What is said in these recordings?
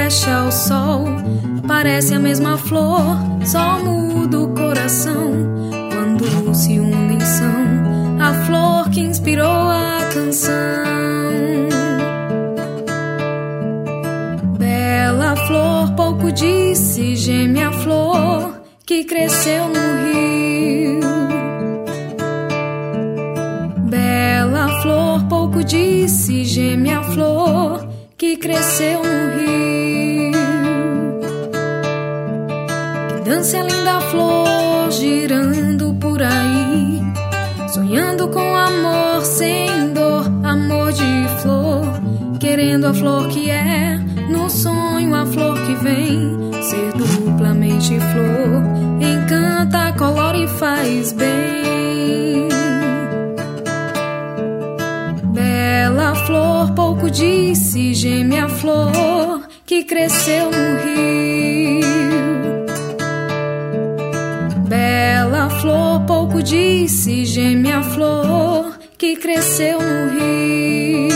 mexe ao sol. Parece a mesma flor, só muda o coração. Quando se unem são a flor que inspirou a canção. Bela flor, pouco disse, geme a flor que cresceu no rio. Bela flor, pouco disse, geme a flor que cresceu no rio. Que dance a linda flor girando por aí, sonhando com amor sem dor, amor de flor, querendo a flor que é, no sonho a flor que vem, ser duplamente flor, encanta, colore e faz bem. Bela flor, pouco disse, geme a flor que cresceu no rio. Bela flor, pouco disse, geme a flor que cresceu no rio.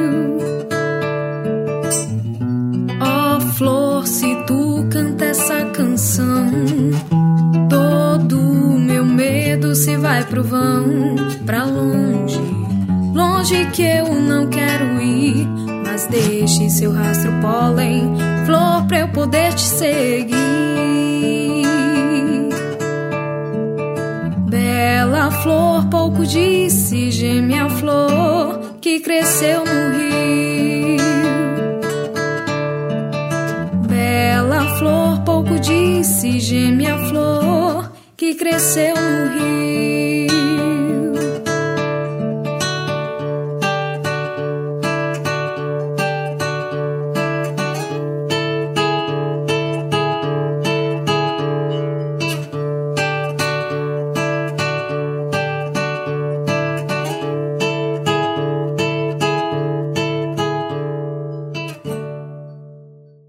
Ó flor, se tu canta essa canção, todo meu medo se vai pro vão, pra longe, longe que eu não quero ir, mas deixe seu rastro pólen, flor, pra eu poder te seguir. Bela flor, pouco disse, geme a flor que cresceu no rio. Bela flor, pouco disse, geme a flor que cresceu no rio.